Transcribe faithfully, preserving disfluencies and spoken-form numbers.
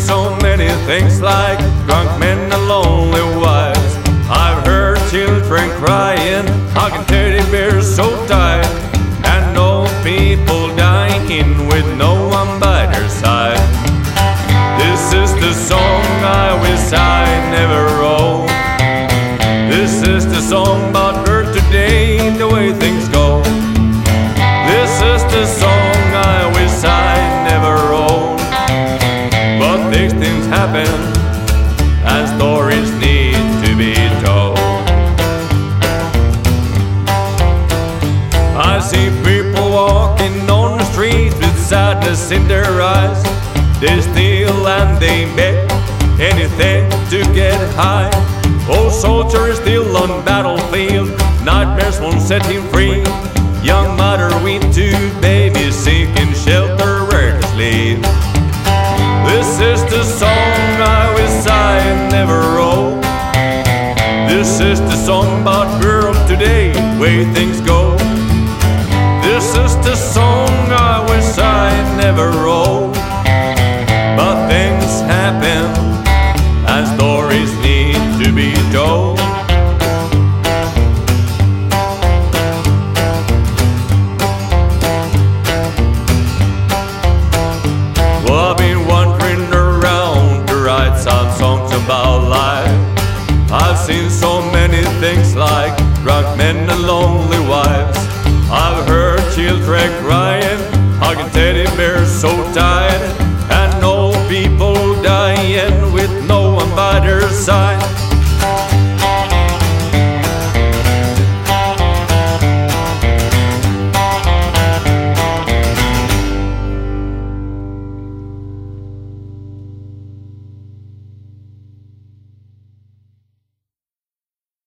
so many things like drunk men and lonely wives. I've heard children crying, hugging teddy bears so tight, and old people dying with no one by their side. This is the song I wish I never wrote. This is the song about her today, the way things go. This is the song I wish I never wrote. But these things happen, and stories need to be told. I see people walking on the street with sadness in their eyes. They steal and they beg anything to get high. Old soldier is still on battlefield, nightmares won't set him free. Young mother with two babies seeking shelter where to sleep. This is the song I wish I never wrote. This is the song about girls today, way things go. This is the song I wish I never wrote. But things happen, and stories need to be told. Well, I've been wandering around to write some songs about life. I've seen so many things like drunk men and lonely wives. I've heard children crying, hugging teddy bears so tight, and old people dying with no one by their side.